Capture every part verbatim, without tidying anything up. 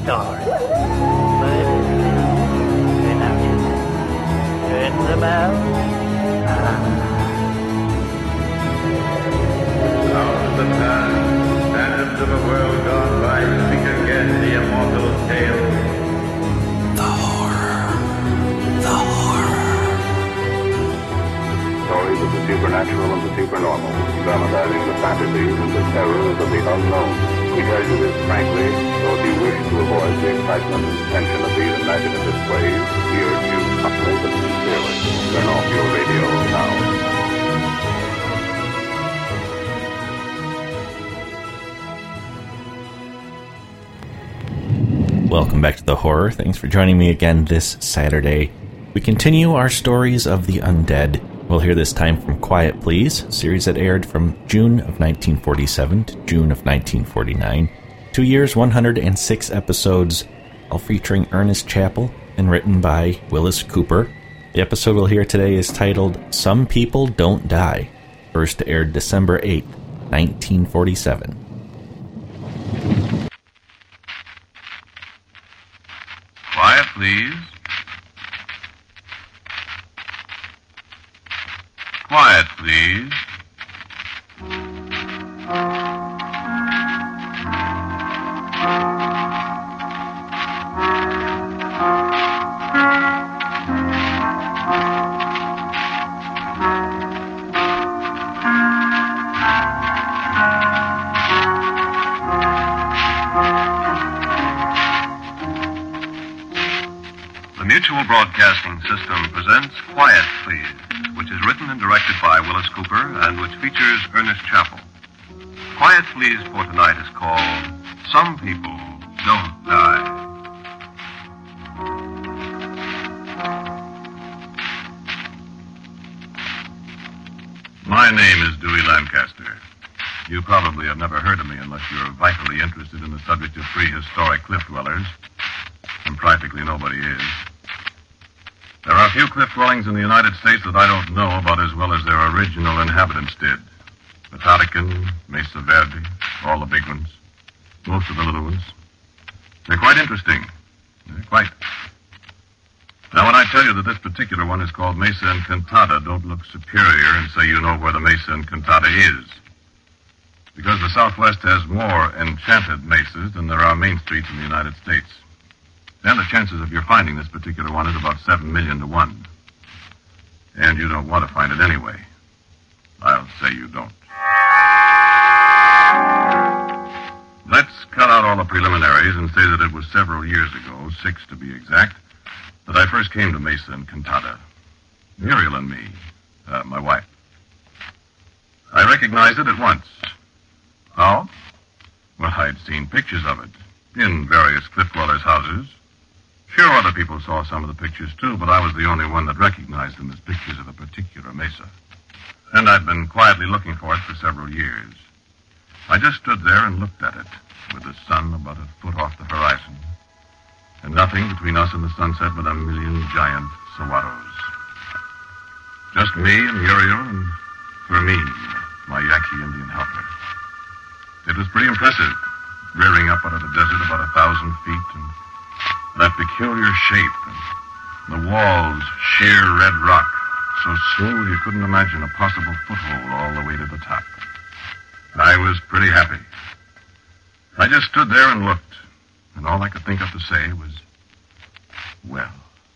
story. But turn out your light. Turn them out. Ah. Out of the past and of a world gone by, speak again the immortal tale. The horror. The horror. Stories of the supernatural and the supernormal, dramatizing the fantasies and the terrors of the unknown. We tell you this frankly, so if you wish to avoid the excitement and tension of these imaginative displays, we urge you humbly but sincerely, turn off your radio now. Welcome back to The Horror. Thanks for joining me again this Saturday. We continue our stories of the undead. We'll hear this time from Quiet Please, a series that aired from June of nineteen forty-seven to June of nineteen forty-nine. Two years, one hundred six episodes, all featuring Ernest Chappell and written by Willis Cooper. The episode we'll hear today is titled Some People Don't Die. First aired December eighth, nineteen forty-seven. Quiet, please. Quiet, please. Mutual Broadcasting System presents Quiet, Please, which is written and directed by Willis Cooper and which features Ernest Chappell. Quiet, Please for tonight is called Some People Don't Die. My name is Dewey Lancaster. You probably have never heard of me unless you're vitally interested in the subject of prehistoric cliff dwellers, and practically nobody is. There are few cliff dwellings in the United States that I don't know about as well as their original inhabitants did. Patarican, Mesa Verde, all the big ones, most of the little ones. They're quite interesting. They're quite. Now, when I tell you that this particular one is called Mesa Encantada, don't look superior and say you know where the Mesa Encantada is. Because the Southwest has more enchanted mesas than there are main streets in the United States. Then the chances of your finding this particular one is about seven million to one. And you don't want to find it anyway. I'll say you don't. Let's cut out all the preliminaries and say that it was several years ago, six to be exact, that I first came to Mesa Encantada. Muriel and me, uh, my wife. I recognized it at once. How? Well, I'd seen pictures of it in various cliff dwellers' houses. Sure, other people saw some of the pictures, too, but I was the only one that recognized them as pictures of a particular mesa. And I'd been quietly looking for it for several years. I just stood there and looked at it, with the sun about a foot off the horizon, and nothing between us and the sunset but a million giant saguaros. Just me and Muriel and Fermin, my Yaqui Indian helper. It was pretty impressive, rearing up out of the desert about a thousand feet, and that peculiar shape, and the walls sheer red rock, so smooth you couldn't imagine a possible foothold all the way to the top. I was pretty happy. I just stood there and looked, and all I could think of to say was, well.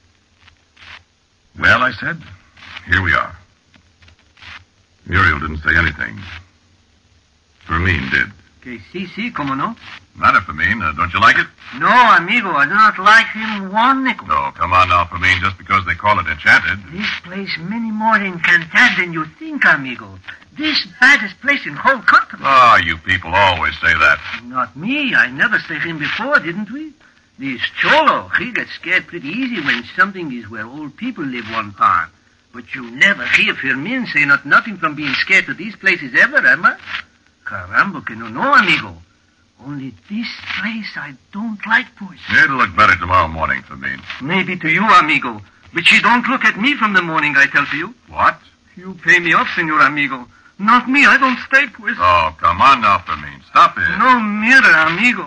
Well, I said, here we are. Muriel didn't say anything. Fermin did. Que si, si, como no? Matter, Fermin. Uh, don't you like it? No, amigo, I do not like him one nickel. No, come on now, Fermin, just because they call it enchanted. This place many more enchanted than you think, amigo. This baddest place in whole country. Ah, you people always say that. Not me. I never say him before, didn't we? This Cholo, he gets scared pretty easy when something is where old people live one time. But you never hear Fermin say not nothing from being scared to these places ever, Emma. Caramba, que no, no, amigo. Only this place I don't like, pues. It'll look better tomorrow morning, Fermin. Maybe to you, amigo. But she don't look at me from the morning, I tell to you. What? You pay me off, senor amigo. Not me, I don't stay, pues. Oh, come on now, Fermin. Stop it. No, mira, amigo.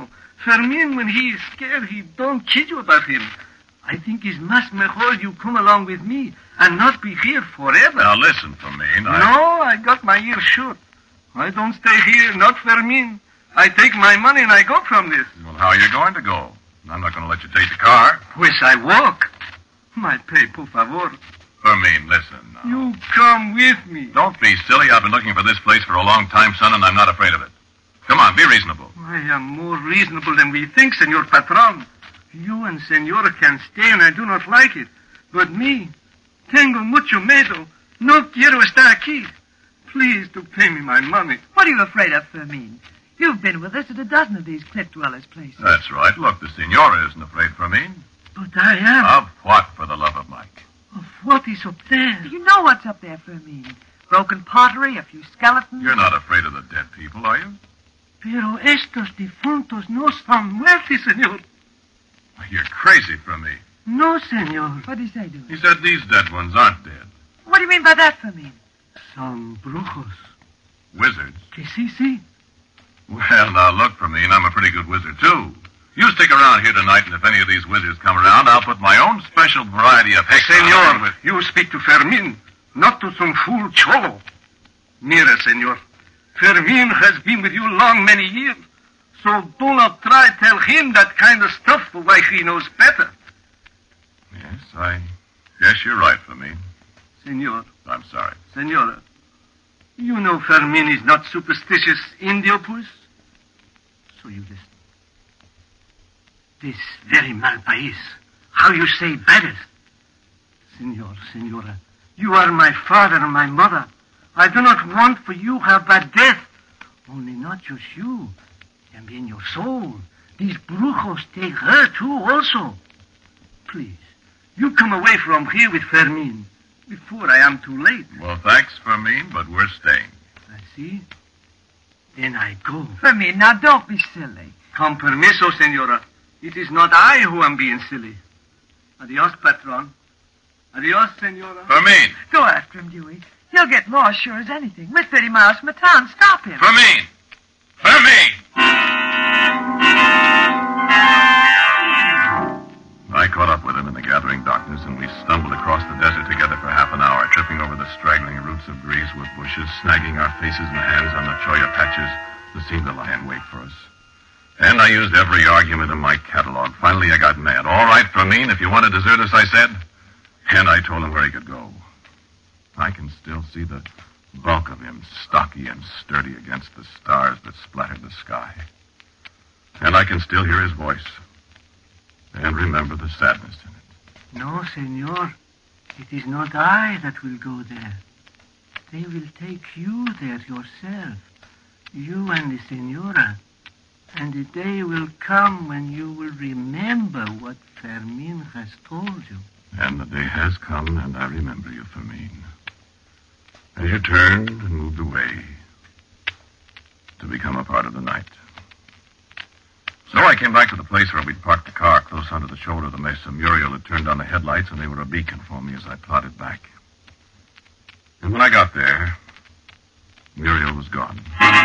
Fermin, when he is scared, he don't kid you about him. I think it's much mejor you come along with me and not be here forever. Now listen, Fermin. I... No, I got my ears shut. I don't stay here, not Fermin. I take my money and I go from this. Well, how are you going to go? I'm not going to let you take the car. Pues I walk. My pay, por favor. Fermin, listen. Now. You come with me. Don't be silly. I've been looking for this place for a long time, son, and I'm not afraid of it. Come on, be reasonable. I am more reasonable than we think, Senor Patron. You and Senora can stay, and I do not like it. But me, tengo mucho miedo. No quiero estar aquí. Please do pay me my money. What are you afraid of, Fermin? You've been with us at a dozen of these cliff dwellers' places. That's right. Look, the Senora isn't afraid, Fermin. But I am. Of what, for the love of Mike? Of what is up there? You know what's up there, Fermin. Broken pottery, a few skeletons. You're not afraid of the dead people, are you? Pero estos difuntos no son muertos, senor. You're crazy, Fermin. No, senor. What did he say, dude? He said these dead ones aren't dead. What do you mean by that, Fermin? Son brujos. Wizards. Que sí, sí. Well, now look, Fermin, I'm a pretty good wizard, too. You stick around here tonight, and if any of these wizards come around, I'll put my own special variety of hex Senor, with... you speak to Fermin, not to some fool cholo. Mira, senor. Fermin has been with you long many years, so do not try to tell him that kind of stuff for why he knows better. Yes, I guess you're right, Fermin. Senor. I'm sorry. Senora, you know Fermin is not superstitious Indio puss? So you listen. This very mal país. How you say better? Senor, senora, you are my father and my mother. I do not want for you have bad death. Only not just you. También your soul. These brujos take her too also. Please, you come away from here with Fermin before I am too late. Well, thanks, Fermin, but we're staying. I see. Then I go. Fermin, now don't be silly. Con permiso, senora. It is not I who am being silly. Adios, patron. Adios, senora. Fermin! Go after him, Dewey. He'll get lost sure as anything. We're thirty miles from the town. Stop him. Fermin! Fermin! I caught up with him in the gathering darkness, and we stumbled across the desert together for half an hour, tripping over the straggling roots of greasewood bushes, snagging our faces and hands on the cholla patches that seemed to lie in wait for us. And I used every argument in my catalog. Finally, I got mad. All right, Fermin, if you want to desert us, I said. And I told him where he could go. I can still see the bulk of him, stocky and sturdy against the stars that splattered the sky. And I can still hear his voice. And remember the sadness in it. No, senor. It is not I that will go there. They will take you there yourself. You and the senora. And the day will come when you will remember what Fermin has told you. And the day has come, and I remember you, Fermin. As you turned and moved away to become a part of the night. So I came back to the place where we'd parked the car close under the shoulder of the mesa. Muriel had turned on the headlights, and they were a beacon for me as I plodded back. And when I got there, Muriel was gone.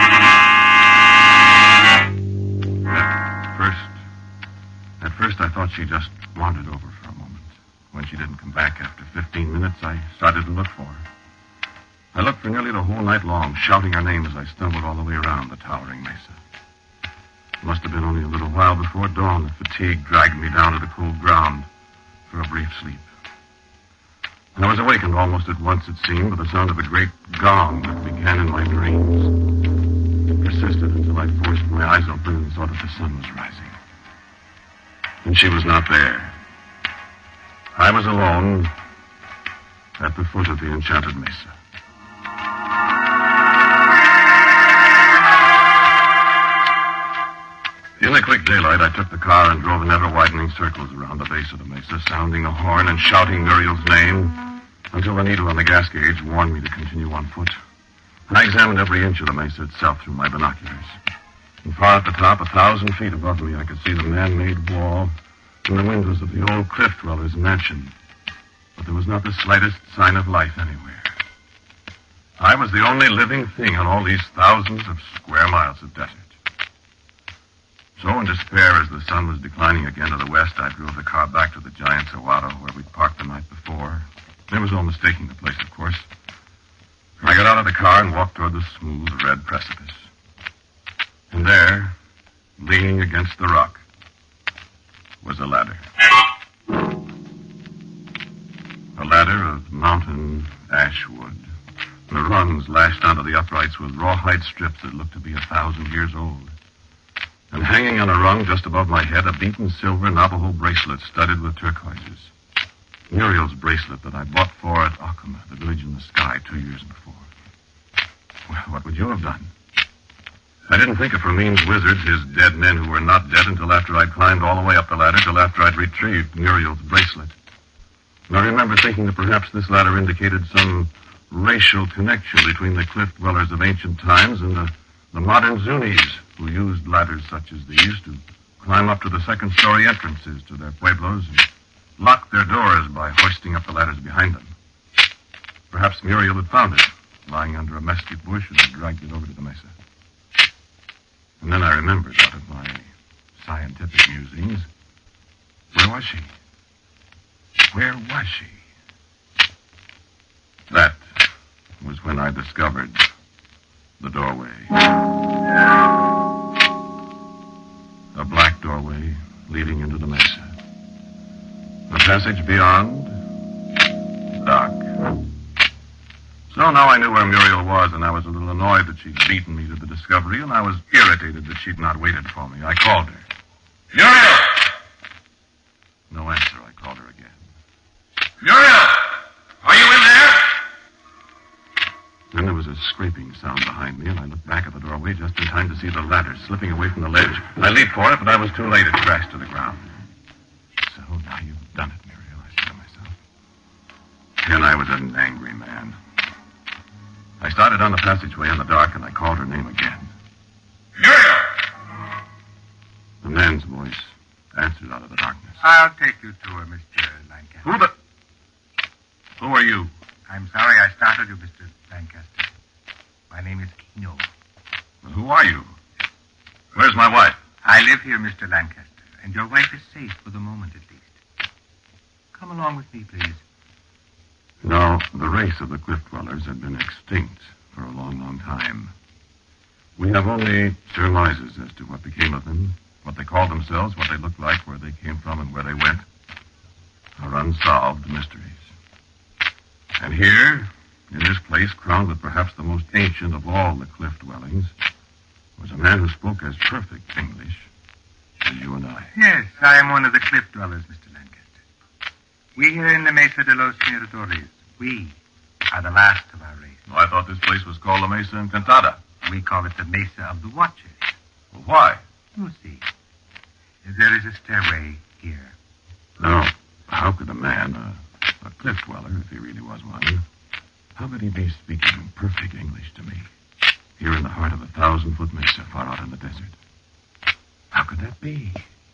At first, at first I thought she just wandered over for a moment. When she didn't come back after fifteen minutes, I started to look for her. I looked for nearly the whole night long, shouting her name as I stumbled all the way around the towering mesa. It must have been only a little while before dawn that fatigue dragged me down to the cold ground for a brief sleep. And I was awakened almost at once, it seemed, by the sound of a great gong that began in my dreams. It persisted until I forced my eyes open and saw that the sun was rising. And she was not there. I was alone at the foot of the enchanted mesa. In the quick daylight, I took the car and drove in ever-widening circles around the base of the mesa, sounding the horn and shouting Muriel's name until the needle on the gas gauge warned me to continue on foot. I examined every inch of the mesa itself through my binoculars. And far at the top, a thousand feet above me, I could see the man-made wall and the windows of the old cliff dweller's mansion. But there was not the slightest sign of life anywhere. I was the only living thing on all these thousands of square miles of desert. So, in despair, as the sun was declining again to the west, I drove the car back to the giant Saguaro, where we'd parked the night before. There was no mistaking the place, of course. I got out of the car and walked toward the smooth, red precipice. And there, leaning against the rock, was a ladder. A ladder of mountain ash wood. The rungs lashed onto the uprights with rawhide strips that looked to be a thousand years old. And hanging on a rung just above my head, a beaten silver Navajo bracelet studded with turquoises. Muriel's bracelet that I bought for at Acoma, the village in the sky, two years before. Well, what would you have done? I didn't think of Fermin's wizards, his dead men who were not dead, until after I'd climbed all the way up the ladder, till after I'd retrieved Muriel's bracelet. And I remember thinking that perhaps this ladder indicated some racial connection between the cliff dwellers of ancient times and the, the modern Zunis, who used ladders such as these to climb up to the second-story entrances to their pueblos and lock their doors by hoisting up the ladders behind them. Perhaps Muriel had found it, lying under a mesquite bush, and had dragged it over to the mesa. And then I remembered, out of my scientific musings, where was she? Where was she? That was when I discovered the doorway. A black doorway leading into the mesa. The passage beyond, dark. So now I knew where Muriel was, and I was a little annoyed that she'd beaten me to the discovery, and I was irritated that she'd not waited for me. I called her. Muriel! No answer. I called her again. Muriel! Are you in there? Then there was a scraping sound behind me, and I looked back at the doorway just in time to see the ladder slipping away from the ledge. I leaped for it, but I was too late. It crashed to the ground. So now you've done it, Muriel, I said to myself. Then I was an angry man. I started down the passageway in the dark, and I called her name again. Muriel! The man's voice answered out of the darkness. I'll take you to her, Mister Lancaster. Who the... Who are you? I'm sorry I startled you, Mister Lancaster. My name is Kino. Well, who are you? Where's my wife? I live here, Mister Lancaster, and your wife is safe for the moment, at least. Come along with me, please. No, the race of the cliff dwellers had been extinct for a long, long time. We have only surmises as to what became of them, what they called themselves, what they looked like, where they came from, and where they went. Our unsolved mysteries. And here, in this place, crowned with perhaps the most ancient of all the cliff dwellings, was a man who spoke as perfect English as you and I. Yes, I am one of the cliff dwellers, Mister Lancaster. We here in the Mesa de los Miradores, we are the last of our race. Oh, I thought this place was called La Mesa Encantada. We call it the Mesa of the Watchers. Well, why? You'll see. There is a stairway here. No. How could a man, a, a cliff dweller, if he really was one, how could he be speaking perfect English to me, here in the heart of a thousand-foot mesa far out in the desert? How could that be?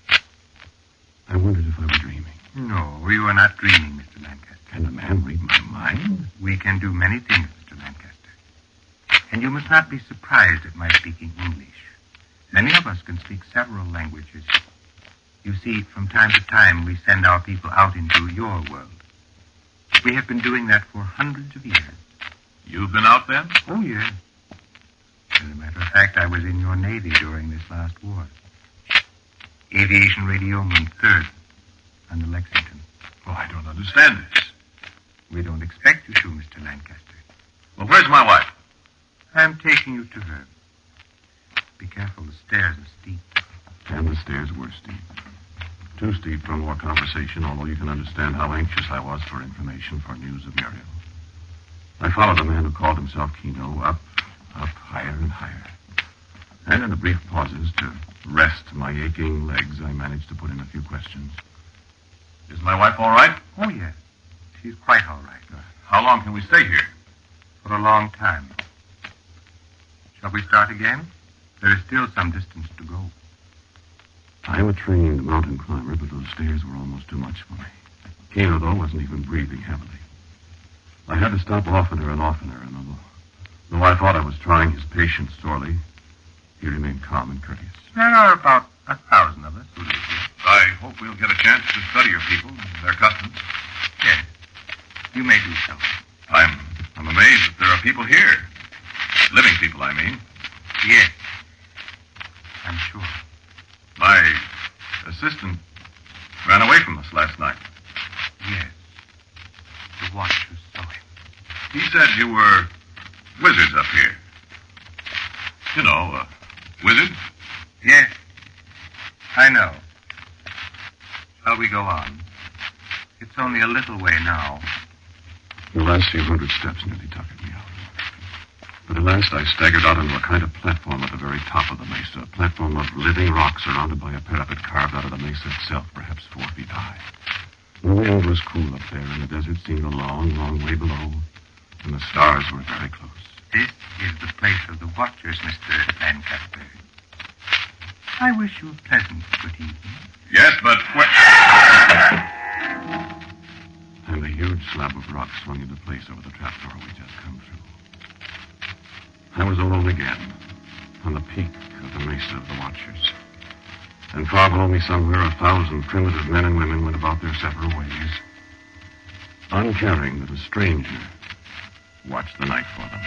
I wondered if I were dreaming. No, you are not dreaming, Mister Lancaster. Can a man read my mind? We can do many things, Mister Lancaster. And you must not be surprised at my speaking English. Many of us can speak several languages. You see, from time to time, we send our people out into your world. We have been doing that for hundreds of years. You've been out then? Oh, yes. As a matter of fact, I was in your Navy during this last war. Aviation Radioman third on the Lexington. Oh, I don't understand this. We don't expect you to, Mister Lancaster. Well, where's my wife? I'm taking you to her. Be careful, the stairs are steep. And the stairs were steep. Too steep for more conversation, although you can understand how anxious I was for information, for news of Muriel. I followed the man who called himself Kino up, up, higher and higher. And in the brief pauses to rest my aching legs, I managed to put in a few questions. Is my wife all right? Oh, yes. She's quite all right. Uh, how long can we stay here? For a long time. Shall we start again? There is still some distance to go. I am a trained mountain climber, but those stairs were almost too much for me. Kano, though, wasn't even breathing heavily. I had to stop oftener and oftener, and although, though I thought I was trying his patience sorely, He remained calm and courteous. There are about a thousand of us who live here. I hope we'll get a chance to study your people and their customs. Yes. You may do so. I'm I'm amazed that there are people here. Living people, I mean. Yes. I'm sure. My assistant ran away from us last night. Yes. The watchers saw him. He said you were wizards up here. You know, uh, wizards? Yes. I know. Shall we go on? It's only a little way now. The last few hundred steps nearly tuckered me out. But at last I staggered out onto a kind of platform at the very top of the mesa, a platform of living rock surrounded by a parapet carved out of the mesa itself, perhaps four feet high. The wind was cool up there, and the desert seemed a long, long way below, and the stars were very close. This is the place of the watchers, Mister Lancaster. I wish you a pleasant good evening. Yes, but where... And a huge slab of rock swung into place over the trapdoor we just come through. I was alone again, on the peak of the mesa of the watchers. And far below me somewhere, a thousand primitive men and women went about their separate ways, uncaring that a stranger watched the night for them.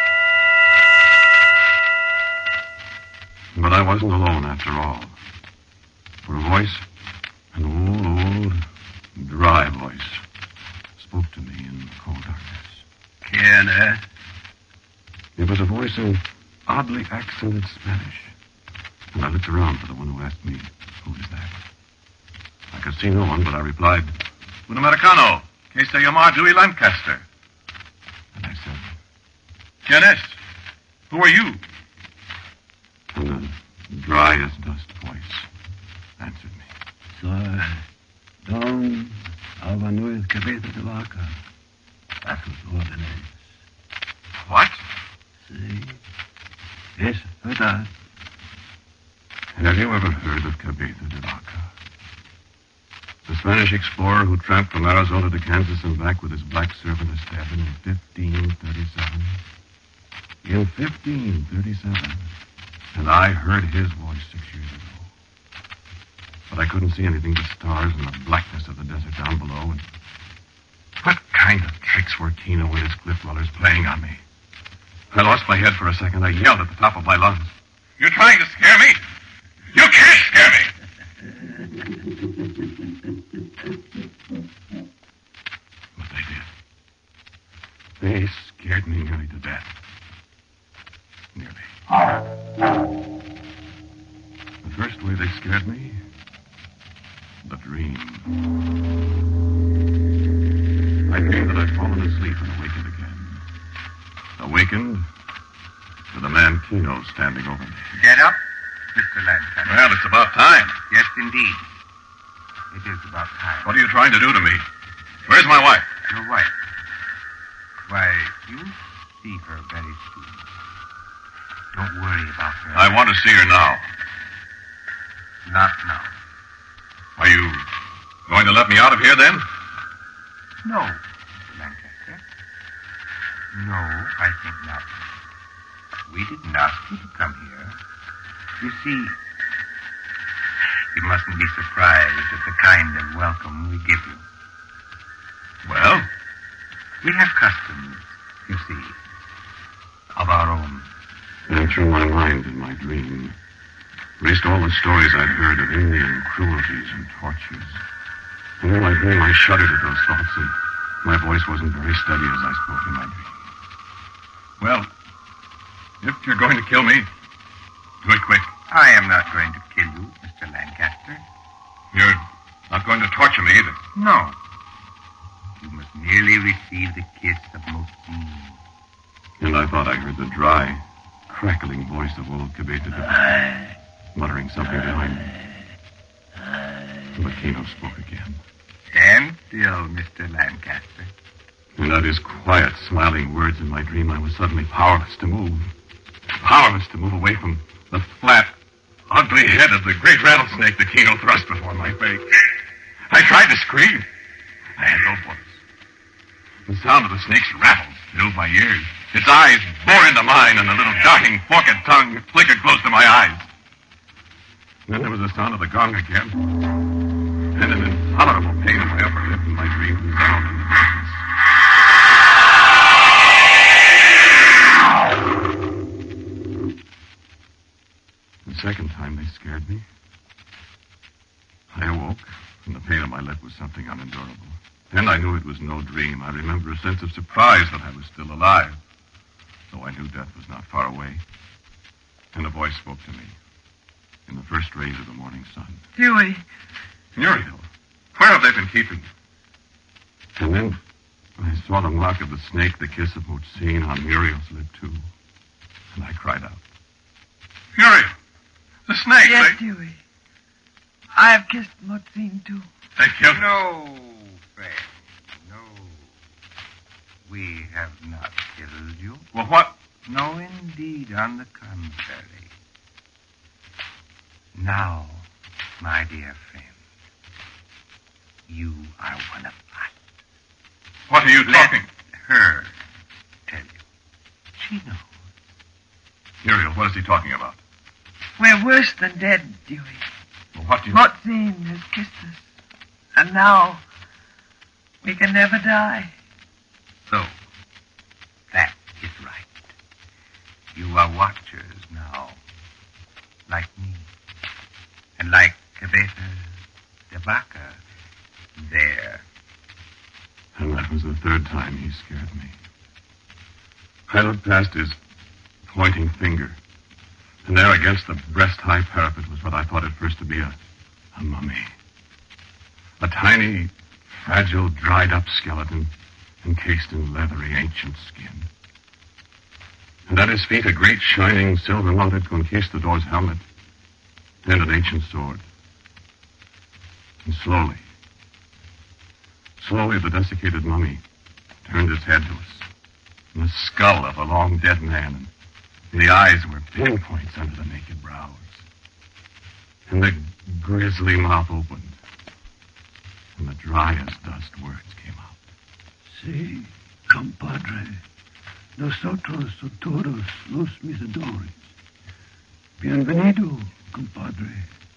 But I wasn't alone after all. For a voice, an old, old, dry voice, spoke to me in the cold darkness. Kenneth? It was a voice in oddly accented Spanish. And I looked around for the one who asked me, who is that? I could see no one, but I replied, Un americano, que se llama Dewey Lancaster. And I said, ¿Quién es? Who are you? And the dry-as-dust voice answered me. Soy Don Alvanuez Cabeza de Vaca. A sus órdenes. What? Sí. Es verdad. Have you ever heard of Cabeza de Vaca? The Spanish explorer who tramped from Arizona to Kansas and back with his black servant Esteban in fifteen thirty-seven. In fifteen thirty-seven. And I heard his voice six years ago. But I couldn't see anything but stars and the blackness of the desert down below. And what kind of tricks were Keno and his cliff dwellers playing on me? I lost my head for a second. I yelled at the top of my lungs. You're trying to scare me? You can't scare me! But they did. They scared me nearly to death. Nearly. The first way they scared me, the dream. I dreamed that I'd fallen asleep and awakened again. Awakened with a man Keno standing over me. Get up, Mister Lancaster. Well, it's about time. Yes, indeed. It is about time. What are you trying to do to me? Where's my wife? Your wife? Why, you'll see her very soon. Don't worry about her. I want to see her now. Not now. Are you going to let me out of here, then? No, Mister Lancaster. No, I think not. We didn't ask you to come here. You see, you mustn't be surprised at the kind of welcome we give you. Well? We have customs, you see, of our own. And through my mind in my dream raced all the stories I'd heard of Indian cruelties and tortures. And in my dream I shuddered at those thoughts, and my voice wasn't very steady as I spoke in my dream. Well, if you're going to kill me, do it quick. I am not going to kill you, Mister Lancaster. You're not going to torture me either. No. You must merely receive the kiss of Mosine. And I thought I heard the dry, crackling voice of old Cabeza de Vaca, muttering something behind me. But Keno spoke again. Stand still, Mister Lancaster. And at his quiet, smiling words in my dream, I was suddenly powerless to move. Powerless to move away from the flat, ugly head of the great rattlesnake that Keno thrust before my face. I tried to scream. I had no voice. The sound of the snake's rattle filled my ears. Its eyes bore into mine, and a little darting, forked tongue flickered close to my And then there was the sound of the gong again. And an intolerable pain in my upper lip, and my dream dissolved in darkness. The second time they scared me. I awoke, and the pain in my lip was something unendurable. Then I knew it was no dream. I remember a sense of surprise that I was still alive, though I knew death was not far away. And a voice spoke to me in the first rays of the morning sun. Dewey. Muriel, where have they been keeping you? And then I saw the mark of the snake, the kiss of Mutzine on Muriel's lip, too. And I cried out. Muriel! The snake! Yes, they... Dewey. I have kissed Mutzine, too. They killed No, friend. No. We have not killed you. Well, what? No, indeed, on the contrary. Now, my dear friend, you are one of us. What are you Let talking? her tell you. She knows. Muriel, what is he talking about? We're worse than dead, Dewey. Well, what do you... Mutzine has kissed us. And now, we can never die. So, that is right. You are watchers now, like me. And like Cabeza de Vaca, there. And that was the third time he scared me. I looked past his pointing finger, and there against the breast-high parapet was what I thought at first to be a, a mummy. A tiny, fragile, dried-up skeleton encased in leathery, ancient skin. And at his feet, a great, shining, silver-mounted conquistador's helmet and an ancient sword. And slowly, slowly the desiccated mummy turned its head to us. And the skull of a long-dead man, and the eyes were pinpoints under the naked brows. And the grisly mouth opened, and the dry-as-dust words came out. Sí, compadre. Nosotros son todos los misadores. Bienvenido, compadre.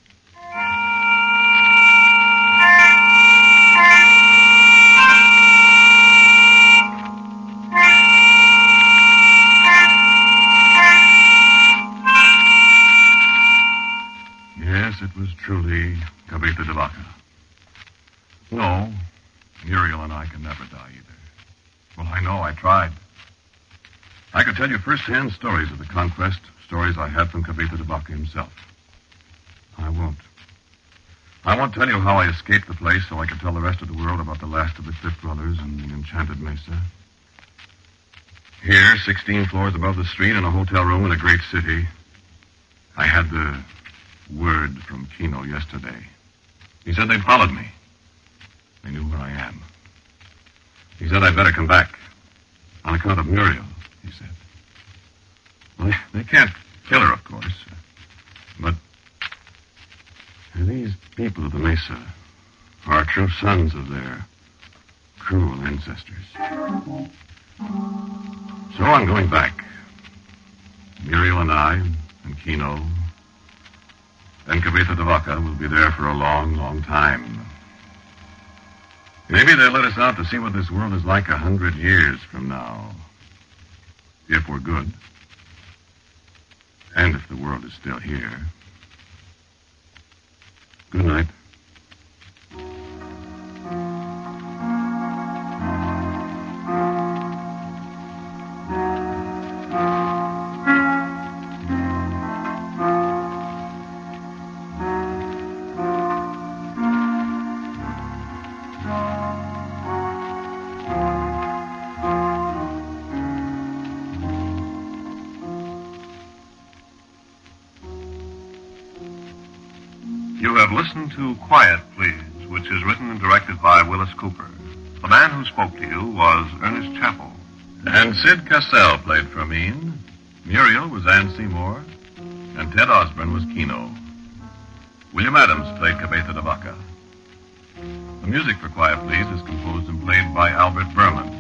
Yes, it was truly Cabeza de Vaca. No, Muriel and I can never die either. Well, I know, I tried. I could tell you first-hand stories of the conquest, stories I had from Cabeza de Vaca himself. I won't. I won't tell you how I escaped the place so I could tell the rest of the world about the last of the Cliff Brothers and the Enchanted Mesa. Here, sixteen floors above the street in a hotel room in a great city, I had the word from Kino yesterday. He said they'd followed me. They knew where I am. He said I'd better come back. On account of Muriel, he said. Well, they can't kill her, of course. But these people of the Mesa are true sons of their cruel ancestors. So I'm going back. Muriel and I, and Kino, and Cabeza de Vaca will be there for a long, long time. Maybe they'll let us out to see what this world is like a hundred years from now. If we're good. And if the world is still here. Good night. You have listened to Quiet, Please, which is written and directed by Willis Cooper. The man who spoke to you was Ernest Chappell. And Sid Cassell played Fermine. Muriel was Anne Seymour. And Ted Osborne was Kino. William Adams played Cabeza de Vaca. The music for Quiet, Please is composed and played by Albert Berman.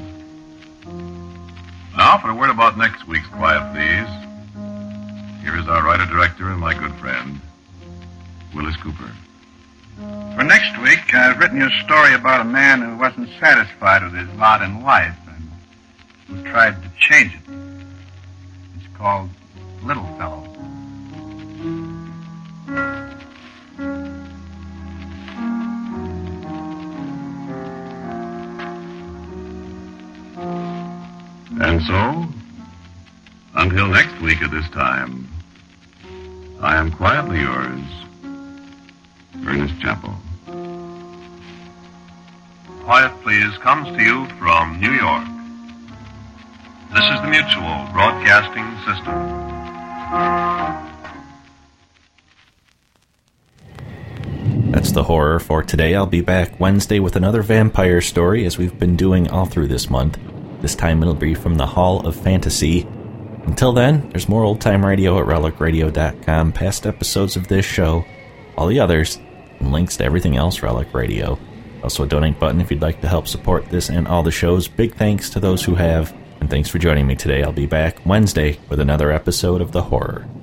Now for a word about next week's Quiet, Please. Here is our writer-director and my good friend, Willis Cooper. For next week, I've written you a story about a man who wasn't satisfied with his lot in life and who tried to change it. It's called Little Fellow. And so, until next week at this time, I am quietly yours, Ernest Chappell. Quiet Please comes to you from New York. This is the Mutual Broadcasting System. That's the horror for today. I'll be back Wednesday with another vampire story, as we've been doing all through this month. This time it'll be from the Hall of Fantasy. Until then, there's more old-time radio at relic radio dot com, past episodes of this show, all the others, and links to everything else Relic Radio. Also a donate button if you'd like to help support this and all the shows. Big thanks to those who have, and thanks for joining me today. I'll be back Wednesday with another episode of The Horror.